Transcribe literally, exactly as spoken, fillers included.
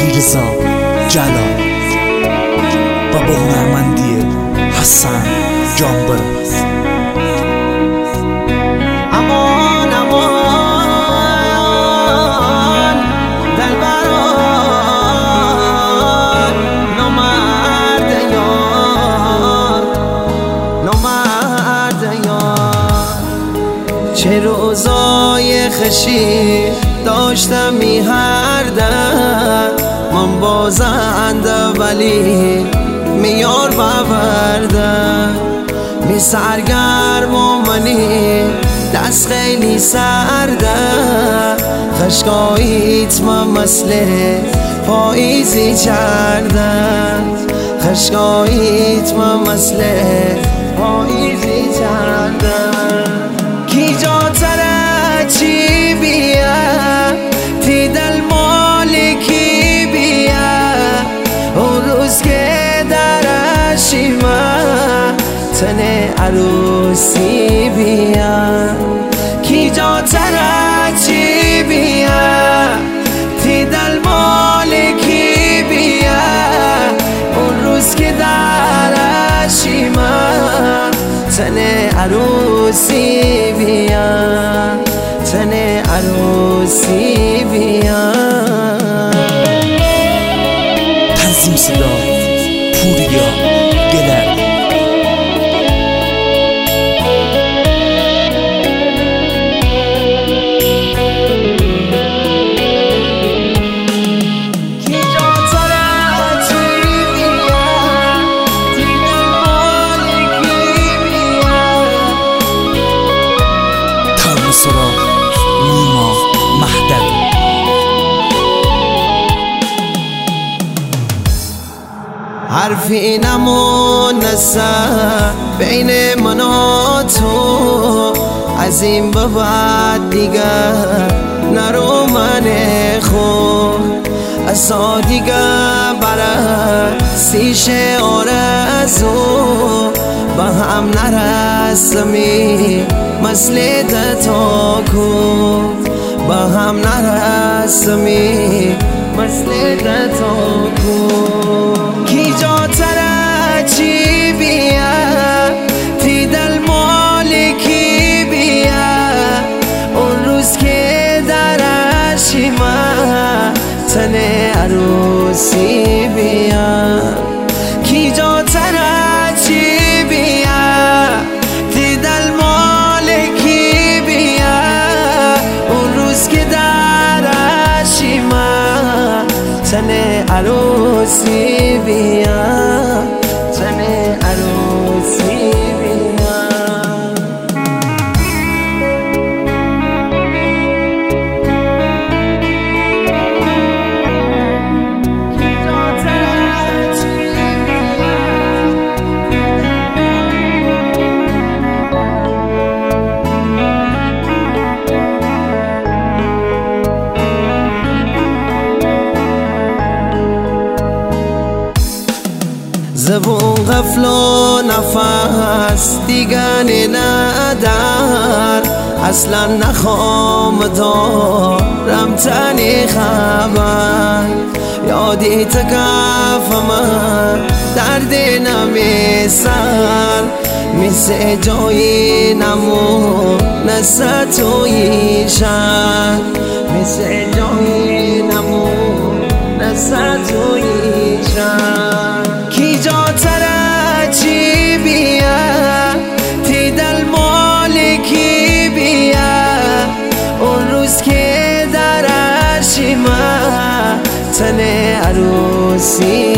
علیرضا جلال و با هنرمندی حسن جانبر. امان امان دلبران، نامرد یار، نامرد یار. چه روزای خشی داشتم می هر در، من بازنده ولی میار ببردم. می سرگرم و منی دست خیلی سرده، خشکاییت من مثل پاییزی چردم، خشکاییت من مثل پاییزی چردم. کی جاتره چی بیا تی دل مالکی بیا، اون روز که درشی من تن عروسی بیا. کی جاتره چی بیا تی دل مالکی بیا، اون روز که درشی من تن عروسی بیا، تن عروسی بیا. تنظیم صدا پوریا گلر. نیما مهدوی. حرفی نمونسته بین من و تو، از این به بعد دیگر نرو من خود. از دیگر برای سیش آرزو با هم نرسمی مثل دتاکو، با هم نرسمی مثل دتاکو. کی جاتره چی بیا تی دل مالکی بیا، اون روز که درشی من تن عروسی بیا. کی جاتره چی بیا تی دل مالکی بیا، اون روز که درشی من تن عروسی بیا، تن عروسی بیا. زبون غفل و نفس دیگه ندار، اصلا نخوام دارم تنی خبر. یادی تکفم درد نمیسر، مثل جایی نمون نسه توی شهر، مثل جایی نمون نسه توی شهر. کی جاتره چی بیا تی دل مالکی بیا، اون روز که درشی من تن عروسی